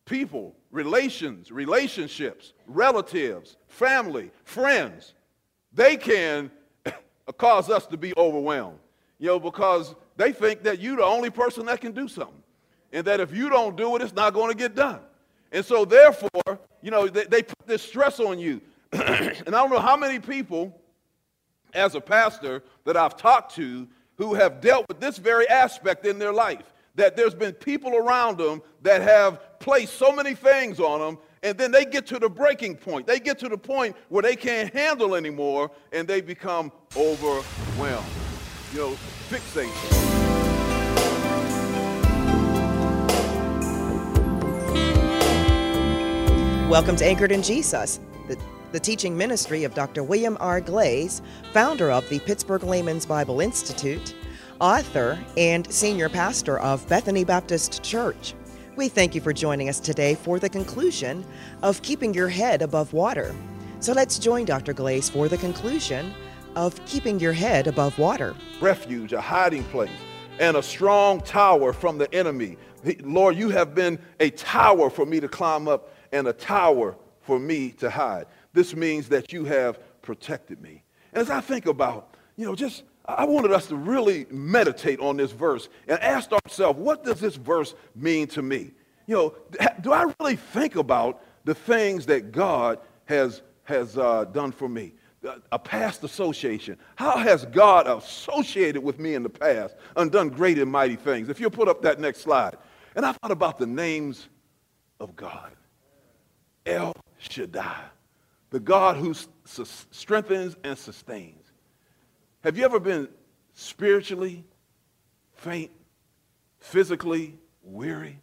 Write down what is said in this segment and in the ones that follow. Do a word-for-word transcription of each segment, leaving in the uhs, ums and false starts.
people, relations, relationships, relatives, family, friends, they can cause us to be overwhelmed, you know, because they think that you're the only person that can do something, and that if you don't do it, it's not going to get done. And so therefore, you know, they, they put this stress on you. And I don't know how many people, as a pastor, that I've talked to who have dealt with this very aspect in their life, that there's been people around them that have placed so many things on them, and then they get to the breaking point. They get to the point where they can't handle anymore, and they become overwhelmed. You know, fixation. Welcome to Anchored in Jesus, the, the teaching ministry of Doctor William R. Glaze, founder of the Pittsburgh Layman's Bible Institute, author and senior pastor of Bethany Baptist Church. We thank you for joining us today for the conclusion of Keeping Your Head Above Water. So let's join Doctor Glaze for the conclusion of Keeping Your Head Above Water. Refuge, a hiding place, and a strong tower from the enemy. Lord, you have been a tower for me to climb up and a tower for me to hide. This means that you have protected me. And as I think about, you know, just, I wanted us to really meditate on this verse and ask ourselves, what does this verse mean to me? You know, do I really think about the things that God has, has uh, done for me? A past association. How has God associated with me in the past and done great and mighty things? If you'll put up that next slide. And I thought about the names of God. El Shaddai, the God who s- strengthens and sustains. Have you ever been spiritually faint, physically weary?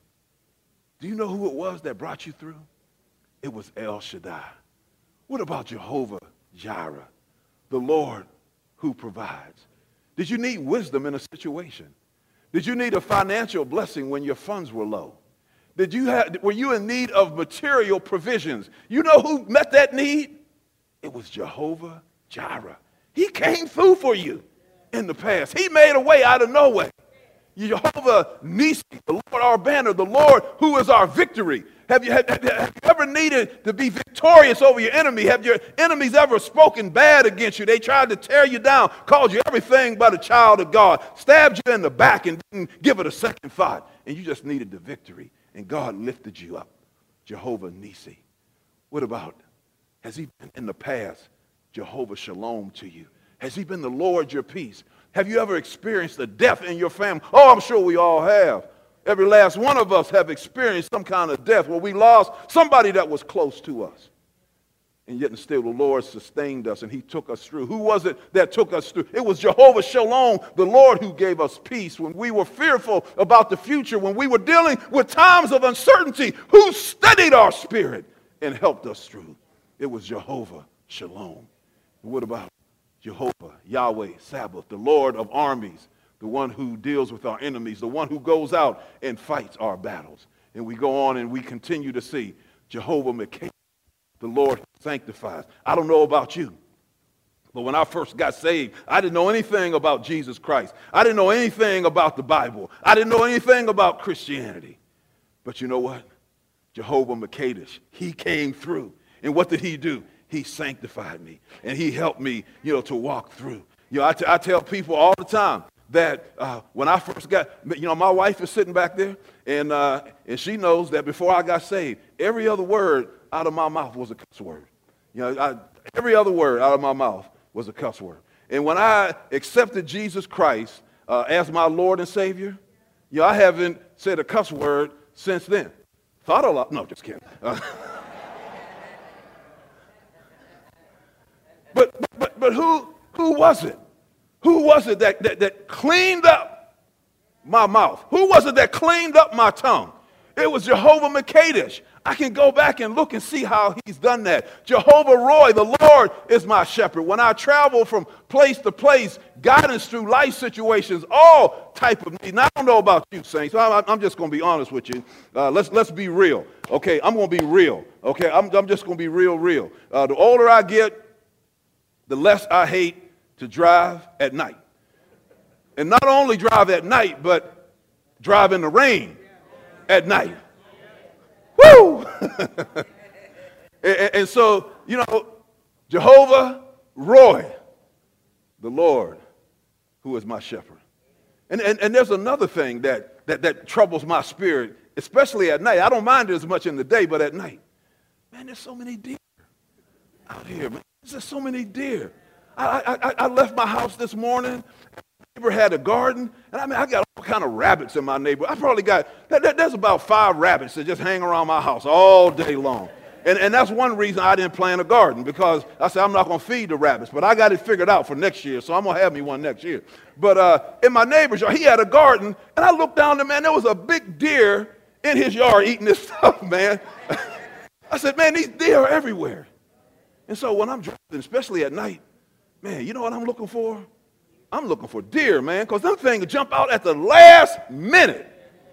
Do you know who it was that brought you through? It was El Shaddai. What about Jehovah Jireh, the Lord who provides? Did you need wisdom in a situation? Did you need a financial blessing when your funds were low? Did you have, were you in need of material provisions? You know who met that need? It was Jehovah Jireh. He came through for you in the past. He made a way out of no way. Jehovah Nissi, the Lord our banner, the Lord who is our victory. Have you, have, have you ever needed to be victorious over your enemy? Have your enemies ever spoken bad against you? They tried to tear you down, called you everything but a child of God, stabbed you in the back and didn't give it a second thought, and you just needed the victory, and God lifted you up. Jehovah Nissi. What about, has he been in the past Jehovah Shalom to you? Has he been the Lord your peace? Have you ever experienced a death in your family? Oh, I'm sure we all have. Every last one of us have experienced some kind of death where we lost somebody that was close to us. And yet and still the Lord sustained us and he took us through. Who was it that took us through? It was Jehovah Shalom, the Lord who gave us peace when we were fearful about the future, when we were dealing with times of uncertainty, who steadied our spirit and helped us through. It was Jehovah Shalom. And what about Jehovah, Yahweh, Sabbath, the Lord of armies, the one who deals with our enemies, the one who goes out and fights our battles. And we go on and we continue to see Jehovah Mekah, the Lord who sanctifies. I don't know about you, but when I first got saved, I didn't know anything about Jesus Christ. I didn't know anything about the Bible. I didn't know anything about Christianity. But you know what? Jehovah Mekadesh, he came through. And what did he do? He sanctified me, and he helped me, you know, to walk through. You know, I, t- I tell people all the time that uh, when I first got, you know, my wife is sitting back there, and uh, and she knows that before I got saved, every other word out of my mouth was a cuss word. You know, I, every other word out of my mouth was a cuss word. And when I accepted Jesus Christ uh, as my Lord and Savior, you know, I haven't said a cuss word since then. Thought a lot. No, just kidding. Uh, But, but but who who was it? Who was it that, that, that cleaned up my mouth? Who was it that cleaned up my tongue? It was Jehovah Mekadesh. I can go back and look and see how he's done that. Jehovah Roy, the Lord is my shepherd. When I travel from place to place, guidance through life situations, all type of needs. Now, I don't know about you, saints. I'm, I'm just going to be honest with you. Uh, let's let's be real. Okay, I'm going to be real. Okay, I'm, I'm just going to be real, real. Uh, the older I get, the less I hate to drive at night. And not only drive at night, but drive in the rain at night. Woo! and, and so, you know, Jehovah Roy, the Lord, who is my shepherd. And, and, and there's another thing that, that, that troubles my spirit, especially at night. I don't mind it as much in the day, but at night. Man, there's so many deer out here, man. There's so many deer. I, I, I left my house this morning. My neighbor had a garden, and I mean, I got all kind of rabbits in my neighborhood. I probably got, there's about five rabbits that just hang around my house all day long. And, and that's one reason I didn't plant a garden, because I said I'm not going to feed the rabbits. But I got it figured out for next year, so I'm going to have me one next year. But uh, in my neighbor's yard, he had a garden, and I looked down there, man, there was a big deer in his yard eating this stuff, man. I said, man, these deer are everywhere. And so when I'm driving, especially at night, man, you know what I'm looking for? I'm looking for deer, man, because them things jump out at the last minute.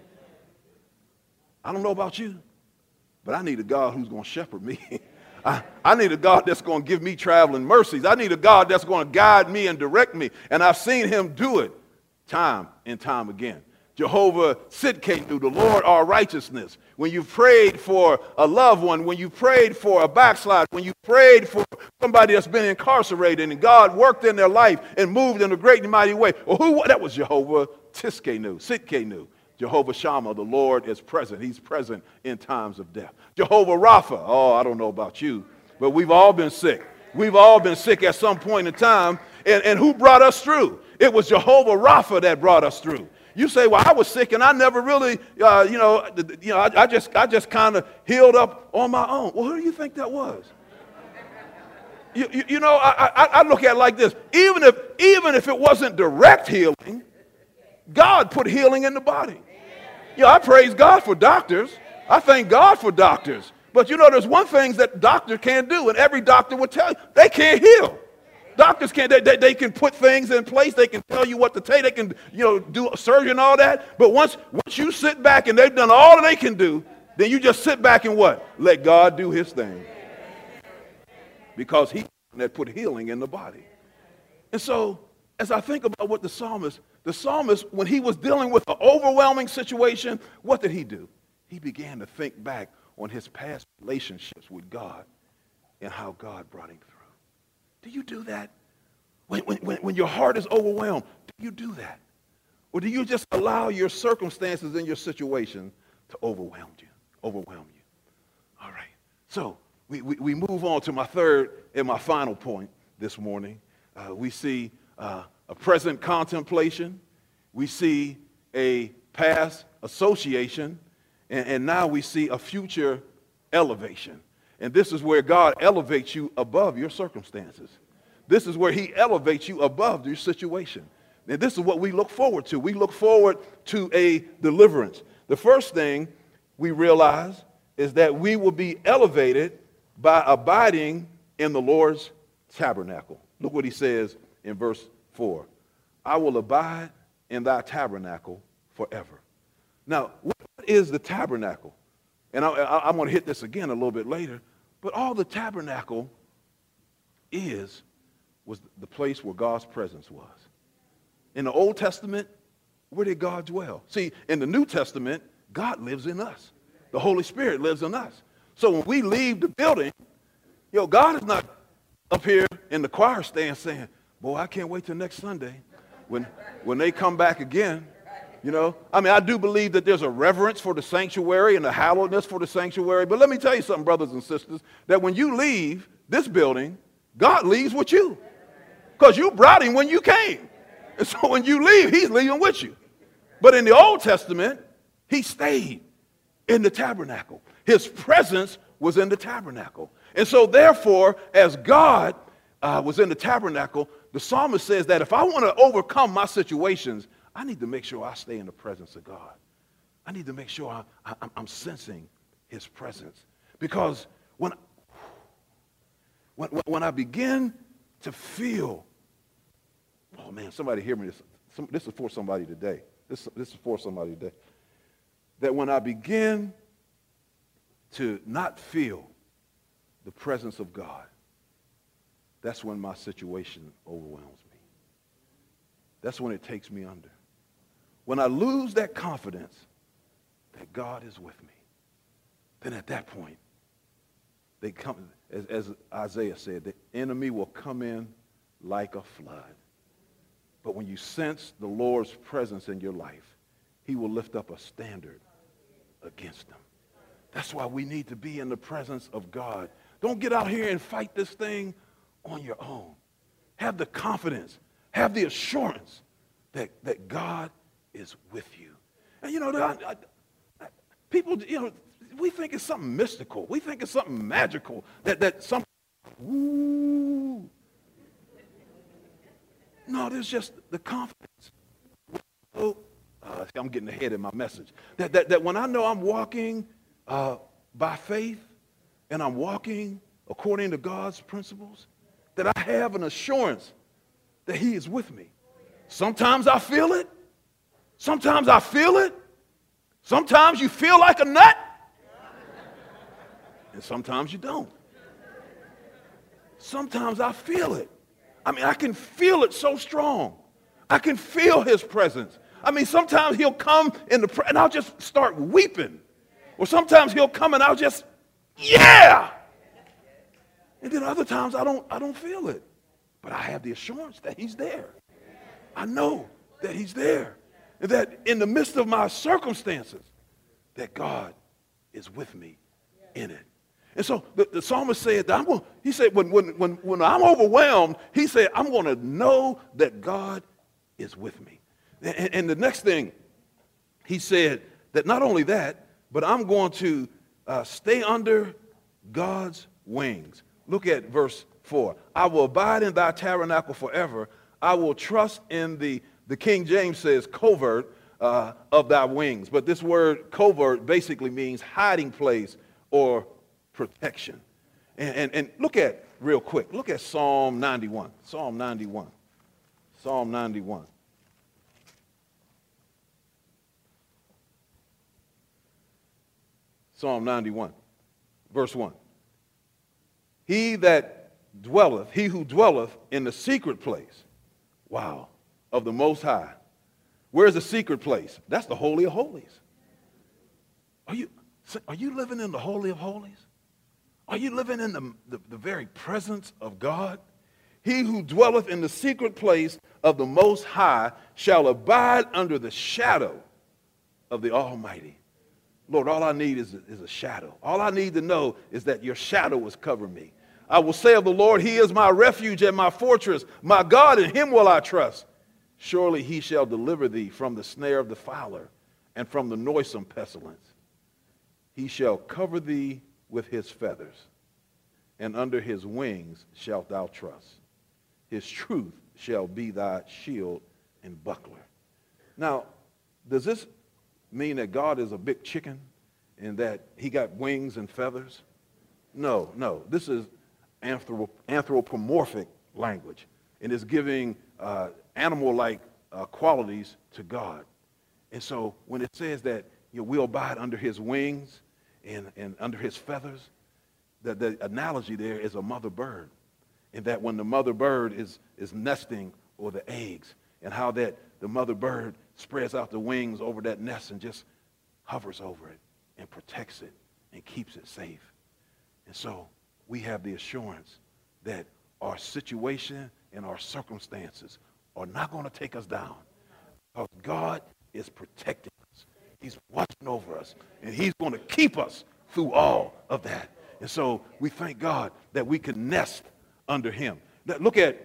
I don't know about you, but I need a God who's going to shepherd me. I, I need a God that's going to give me traveling mercies. I need a God that's going to guide me and direct me. And I've seen him do it time and time again. Jehovah Sidkenu, the Lord our righteousness. When you prayed for a loved one, when you prayed for a backslider, when you prayed for somebody that's been incarcerated and God worked in their life and moved in a great and mighty way. Well, who? That was Jehovah Tiskenu, Sidkenu. Jehovah Shammah, the Lord is present. He's present in times of death. Jehovah Rapha. Oh, I don't know about you, but we've all been sick. We've all been sick at some point in time. And, and who brought us through? It was Jehovah Rapha that brought us through. You say, well, I was sick and I never really, uh, you know, you know, I, I just, I just kind of healed up on my own. Well, who do you think that was? you, you, you know, I, I, I look at it like this. Even if, even if it wasn't direct healing, God put healing in the body. You know, I praise God for doctors. I thank God for doctors. But you know, there's one thing that doctors can't do, and every doctor will tell you, they can't heal. Doctors can't, they, they, they can put things in place. They can tell you what to take. They can, you know, do surgery and all that. But once, once you sit back and they've done all that they can do, then you just sit back and what? Let God do his thing. Because he that put healing in the body. And so, as I think about what the psalmist, the psalmist, when he was dealing with an overwhelming situation, what did he do? He began to think back on his past relationships with God and how God brought him through. Do you do that? When, when, when your heart is overwhelmed, do you do that? Or do you just allow your circumstances and your situation to overwhelm you? Overwhelm you. All right. So we, we, we move on to my third and my final point this morning. Uh, we see uh, a present contemplation. We see a past association. And, and now we see a future elevation. And this is where God elevates you above your circumstances. This is where he elevates you above your situation. And this is what we look forward to. We look forward to a deliverance. The first thing we realize is that we will be elevated by abiding in the Lord's tabernacle. Look what he says in verse four. I will abide in thy tabernacle forever. Now, what is the tabernacle? And I, I, I'm going to hit this again a little bit later. But all the tabernacle is was the place where God's presence was. In the Old Testament, where did God dwell? See, in the New Testament, God lives in us. The Holy Spirit lives in us. So when we leave the building, you know, God is not up here in the choir stand saying, boy, I can't wait till next Sunday when, when they come back again. You know, I mean, I do believe that there's a reverence for the sanctuary and a hallowedness for the sanctuary. But let me tell you something, brothers and sisters, that when you leave this building, God leaves with you. Because you brought him when you came. And so when you leave, he's leaving with you. But in the Old Testament, he stayed in the tabernacle. His presence was in the tabernacle. And so therefore, as God uh, was in the tabernacle, the psalmist says that if I want to overcome my situations, I need to make sure I stay in the presence of God. I need to make sure I, I, I'm sensing his presence. Because when, when, when I begin to feel, oh man, somebody hear me. This, some, this is for somebody today. This, this is for somebody today. That when I begin to not feel the presence of God, that's when my situation overwhelms me. That's when it takes me under. When I lose that confidence that God is with me, then at that point, they come, as, as Isaiah said, the enemy will come in like a flood. But when you sense the Lord's presence in your life, he will lift up a standard against them. That's why we need to be in the presence of God. Don't get out here and fight this thing on your own. Have the confidence, have the assurance that, that God is with you. And you know, I, I, I, people, you know, we think it's something mystical. We think it's something magical, that, that something, ooh. No, there's just the confidence. Oh, uh, I'm getting ahead of my message. That, that, that when I know I'm walking uh, by faith and I'm walking according to God's principles, that I have an assurance that he is with me. Sometimes I feel it. Sometimes I feel it. Sometimes you feel like a nut. And sometimes you don't. Sometimes I feel it. I mean, I can feel it so strong. I can feel his presence. I mean, sometimes he'll come in the pre- and I'll just start weeping. Or sometimes he'll come and I'll just, yeah. And then other times I don't, I don't feel it. But I have the assurance that he's there. I know that he's there. And that in the midst of my circumstances, that God is with me in it. And so the, the psalmist said, that I'm going, he said, when, when, when, when I'm overwhelmed, he said, I'm going to know that God is with me. And, and the next thing, he said that not only that, but I'm going to uh, stay under God's wings. Look at verse four. I will abide in thy tabernacle forever. I will trust in the, the King James says, covert uh, of thy wings. But this word covert basically means hiding place or protection. And, and, and look at, real quick, look at Psalm ninety-one. Psalm ninety-one. Psalm ninety-one. Psalm ninety-one, verse one. He that dwelleth, he who dwelleth in the secret place, wow, of the Most High. Where's the secret place? That's the Holy of Holies. Are you, are you living in the Holy of Holies? Are you living in the, the, the very presence of God? He who dwelleth in the secret place of the Most High shall abide under the shadow of the Almighty. Lord, all I need is a, is a shadow. All I need to know is that your shadow is covering me. I will say of the Lord, he is my refuge and my fortress. My God, in him will I trust. Surely he shall deliver thee from the snare of the fowler and from the noisome pestilence. He shall cover thee with his feathers, and under his wings shalt thou trust. His truth shall be thy shield and buckler. Now, does this mean that God is a big chicken and that he got wings and feathers? No, no. This is anthrop- anthropomorphic language, and it's giving uh, animal-like uh, qualities to God. And so when it says that you know, we'll abide under his wings and, and under his feathers, the, the analogy there is a mother bird. And that when the mother bird is, is nesting, or the eggs, and how that the mother bird spreads out the wings over that nest and just hovers over it and protects it and keeps it safe. And so we have the assurance that our situation and our circumstances are not going to take us down, because God is protecting us. He's watching over us, and he's going to keep us through all of that. And so we thank God that we can nest under him. Now look at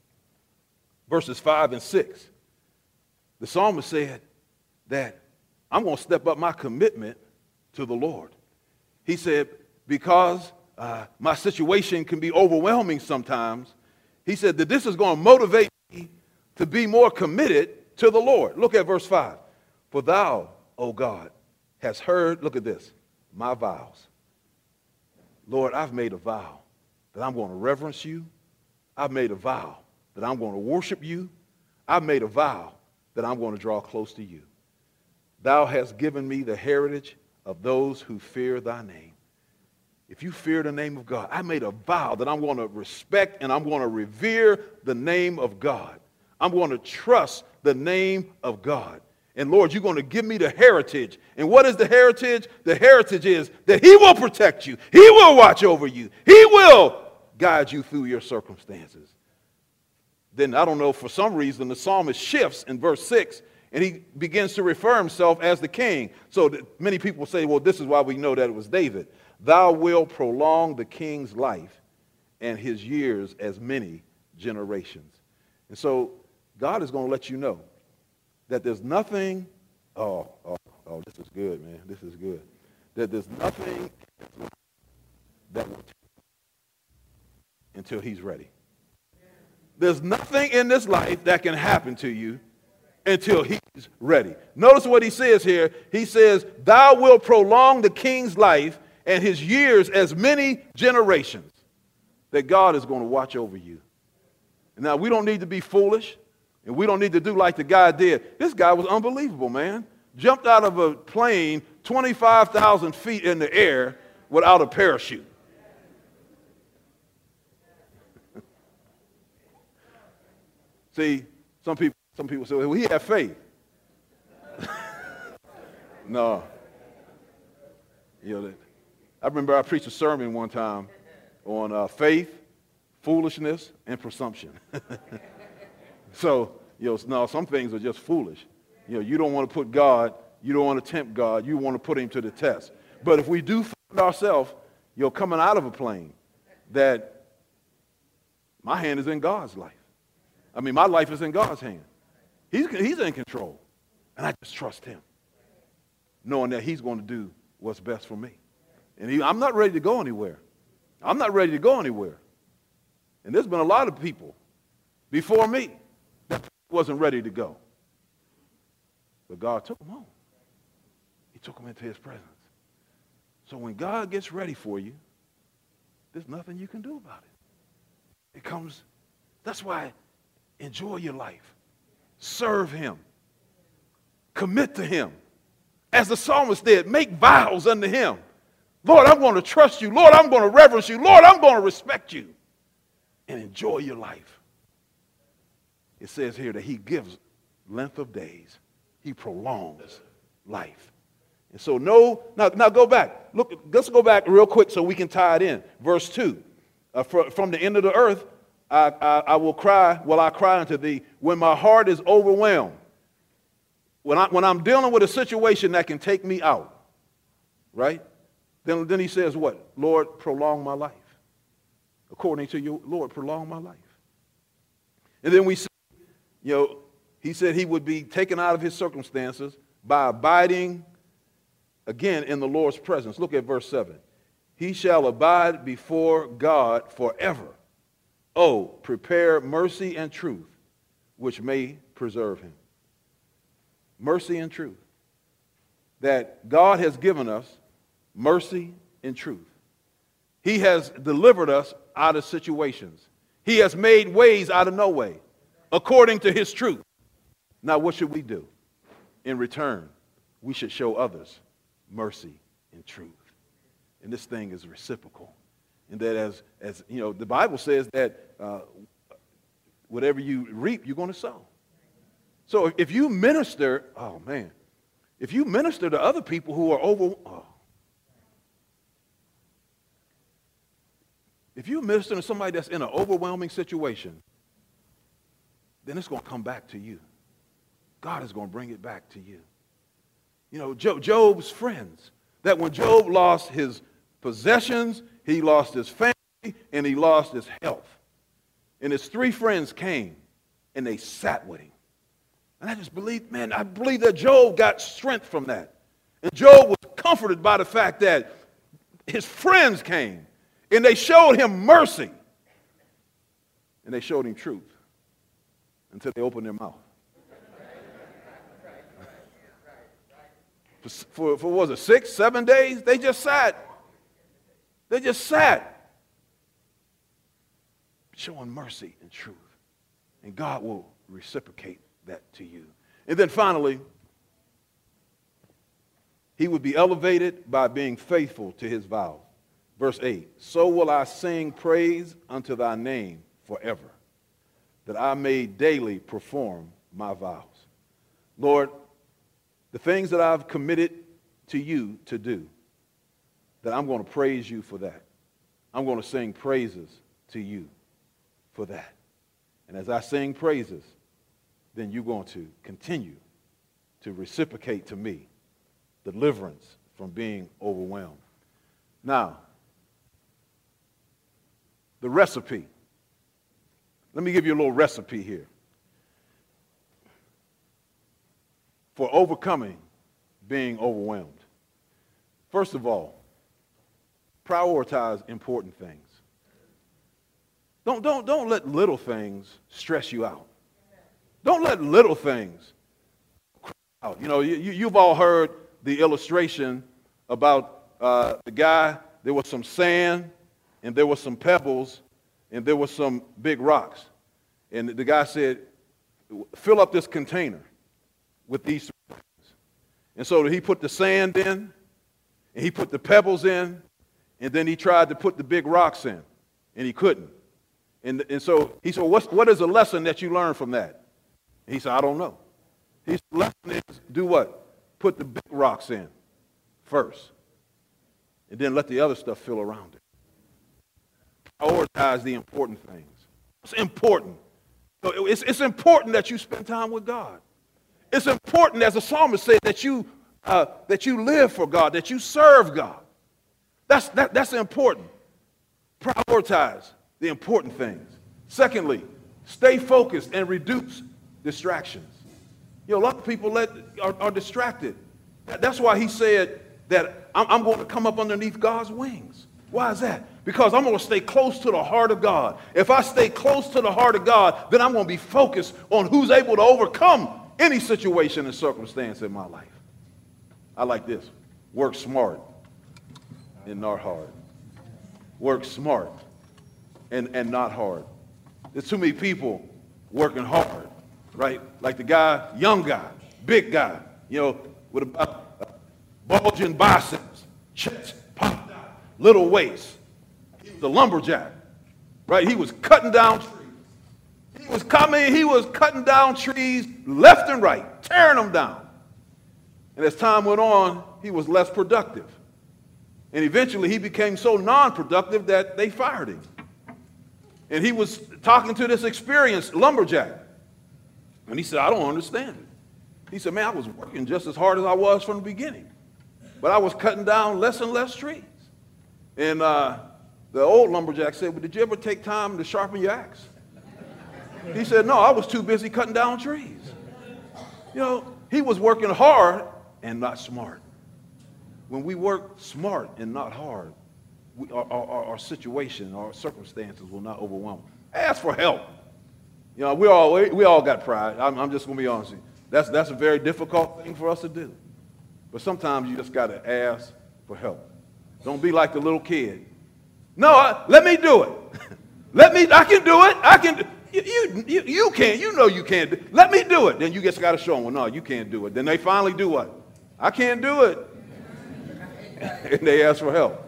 verses five and six. The psalmist said that I'm going to step up my commitment to the Lord. He said, because uh, my situation can be overwhelming sometimes, he said that this is going to motivate me to be more committed to the Lord. Look at verse five. For thou, O God, hast heard, look at this, my vows. Lord, I've made a vow that I'm going to reverence you. I've made a vow that I'm going to worship you. I've made a vow that I'm going to draw close to you. Thou hast given me the heritage of those who fear thy name. If you fear the name of God, I made a vow that I'm going to respect and I'm going to revere the name of God. I'm going to trust the name of God. And Lord, you're going to give me the heritage. And what is the heritage? The heritage is that he will protect you. He will watch over you. He will guide you through your circumstances. Then, I don't know, for some reason, the psalmist shifts in verse six, and he begins to refer himself as the king. So that many people say, well, this is why we know that it was David. Thou wilt prolong the king's life and his years as many generations. And so God is going to let you know that there's nothing, oh, oh, oh, this is good, man. This is good. That there's nothing that will take until he's ready. There's nothing in this life that can happen to you until he's ready. Notice what he says here. He says, thou wilt prolong the king's life and his years as many generations. That God is going to watch over you. And now, we don't need to be foolish, and we don't need to do like the guy did. This guy was unbelievable, man. Jumped out of a plane twenty-five thousand feet in the air without a parachute. See, some people, some people say, well, he had faith. No. You know, I remember I preached a sermon one time on uh, faith, foolishness, and presumption. So, you know, no, some things are just foolish. You know, you don't want to put God, you don't want to tempt God, you want to put him to the test. But if we do find ourselves, you know, coming out of a plane, that my hand is in God's life. I mean, my life is in God's hand. He's, he's in control. And I just trust him, knowing that he's going to do what's best for me. And he, I'm not ready to go anywhere. I'm not ready to go anywhere. And there's been a lot of people before me that wasn't ready to go. But God took them home. He took them into his presence. So when God gets ready for you, there's nothing you can do about it. It comes, that's why enjoy your life. Serve him. Commit to him. As the psalmist did, make vows unto him. Lord, I'm going to trust you. Lord, I'm going to reverence you. Lord, I'm going to respect you. And enjoy your life. It says here that he gives length of days. He prolongs life. And so no, now, now go back. Look, let's go back real quick so we can tie it in. Verse two. Uh, for, from the end of the earth, I, I, I will cry, will I cry unto thee when my heart is overwhelmed. When, I, when I'm dealing with a situation that can take me out, right? Then, then he says what? Lord, prolong my life. According to you, Lord, prolong my life. And then we see, you know, he said he would be taken out of his circumstances by abiding, again, in the Lord's presence. Look at verse seven. He shall abide before God forever. Oh, prepare mercy and truth, which may preserve him. Mercy and truth. That God has given us mercy and truth. He has delivered us out of situations. He has made ways out of no way, according to his truth. Now, what should we do? In return, we should show others mercy and truth. And this thing is reciprocal. And that as, as you know, the Bible says that uh, whatever you reap, you're going to sow. So if you minister, oh man, if you minister to other people who are over, oh, if you minister to somebody that's in an overwhelming situation, then it's going to come back to you. God is going to bring it back to you. You know, Job's friends, that when Job lost his possessions, he lost his family, and he lost his health. And his three friends came, and they sat with him. And I just believe, man, I believe that Job got strength from that. And Job was comforted by the fact that his friends came, and they showed him mercy. And they showed him truth until they opened their mouth. For, for, for what was it, six, seven days? They just sat. They just sat. Showing mercy and truth. And God will reciprocate that to you. And then finally, he would be elevated by being faithful to his vows. Verse eight, so will I sing praise unto thy name forever, that I may daily perform my vows. Lord, the things that I've committed to you to do, that I'm going to praise you for that. I'm going to sing praises to you for that. And as I sing praises, then you're going to continue to reciprocate to me deliverance from being overwhelmed. Now, the recipe. Let me give you a little recipe here for overcoming being overwhelmed. First of all, prioritize important things. Don't, don't, don't let little things stress you out. Don't let little things crowd out. You know, you, you've all heard the illustration about uh, the guy, there was some sand, and there was some pebbles, and there was some big rocks. And the guy said, fill up this container with these three things. And so he put the sand in, and he put the pebbles in, and then he tried to put the big rocks in, and he couldn't. And, and so he said, What's, what is the lesson that you learned from that? And he said, I don't know. He said, the lesson is do what? Put the big rocks in first, and then let the other stuff fill around it. Prioritize the important things. It's important. It's, it's important that you spend time with God. It's important, as the psalmist said, that you uh, that you live for God, that you serve God. That's that, that's important. Prioritize the important things. Secondly, stay focused and reduce distractions. You know, a lot of people let, are, are distracted. That's why he said that I'm, I'm going to come up underneath God's wings. Why is that? Because I'm going to stay close to the heart of God. If I stay close to the heart of God, then I'm going to be focused on who's able to overcome any situation and circumstance in my life. I like this. Work smart and not hard. Work smart and, and not hard. There's too many people working hard, right? Like the guy, young guy, big guy, you know, with a, a bulging biceps, chest popped out, little waist. He was a lumberjack, right? He was cutting down trees. He was coming, he was cutting down trees left and right, tearing them down. And as time went on, he was less productive. And eventually he became so non-productive that they fired him. And he was talking to this experienced lumberjack. And he said, I don't understand it. He said, man, I was working just as hard as I was from the beginning. But I was cutting down less and less trees. And uh, the old lumberjack said, well, did you ever take time to sharpen your axe? He said, no, I was too busy cutting down trees. You know, he was working hard and not smart. When we work smart and not hard, we, our, our, our situation, our circumstances will not overwhelm. Ask for help. You know, we all, we all got pride. I'm, I'm just going to be honest with you. That's, that's a very difficult thing for us to do. But sometimes you just got to ask for help. Don't be like the little kid. No, I, let me do it. Let me, I can do it. I can, you, you, you, you can't, you know you can't do it. Let me do it. Then you just got to show them, well, no, you can't do it. Then they finally do what? I can't do it. And they ask for help.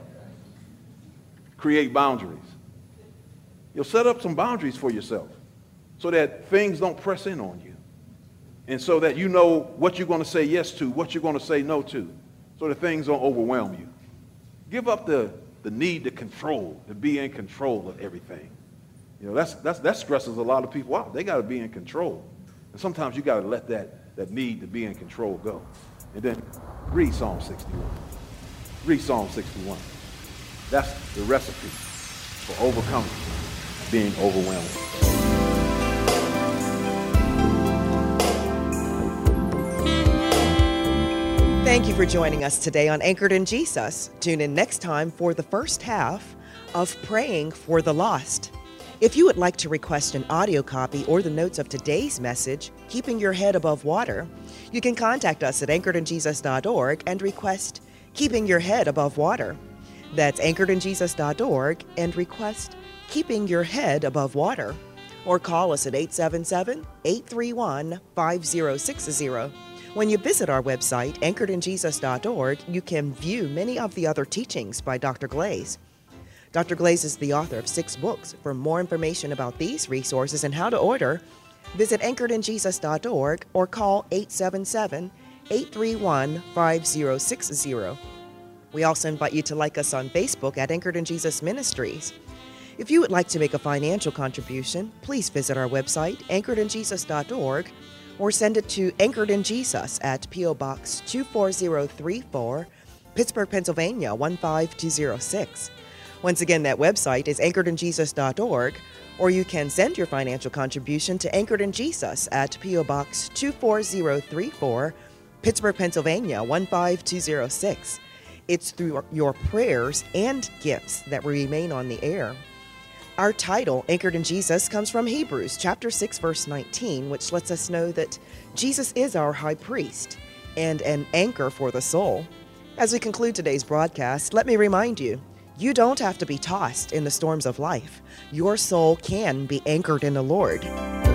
Create boundaries. You'll set up some boundaries for yourself so that things don't press in on you. And so that you know what you're going to say yes to, what you're going to say no to, so that things don't overwhelm you. Give up the, the need to control, to be in control of everything. You know, that's, that's, that stresses a lot of people out. They got to be in control. And sometimes you got to let that, that need to be in control go. And then read Psalm sixty-one. Read Psalm sixty-one. That's the recipe for overcoming being overwhelmed. Thank you for joining us today on Anchored in Jesus. Tune in next time for the first half of Praying for the Lost. If you would like to request an audio copy or the notes of today's message, Keeping Your Head Above Water, you can contact us at anchored in jesus dot org and request Keeping Your Head Above Water. That's anchored in jesus dot org and request Keeping Your Head Above Water. Or call us at eight seven seven, eight three one, five zero six zero. When you visit our website, anchored in jesus dot org, you can view many of the other teachings by Doctor Glaze. Doctor Glaze is the author of six books. For more information about these resources and how to order, visit anchored in jesus dot org or call eight seven seven, eight three one, five zero six zero. We also invite you to like us on Facebook at Anchored in Jesus Ministries. If you would like to make a financial contribution, please visit our website, anchored in jesus dot org, or send it to Anchored in Jesus at P O. Box two four zero three four, Pittsburgh, Pennsylvania one five two zero six. Once again, that website is anchored in jesus dot org, or you can send your financial contribution to Anchored in Jesus at P O. Box two four zero three four, Pittsburgh, Pennsylvania one five two zero six. It's through your prayers and gifts that we remain on the air. Our title, Anchored in Jesus, comes from Hebrews chapter six, verse nineteen, which lets us know that Jesus is our high priest and an anchor for the soul. As we conclude today's broadcast, let me remind you, you don't have to be tossed in the storms of life. Your soul can be anchored in the Lord.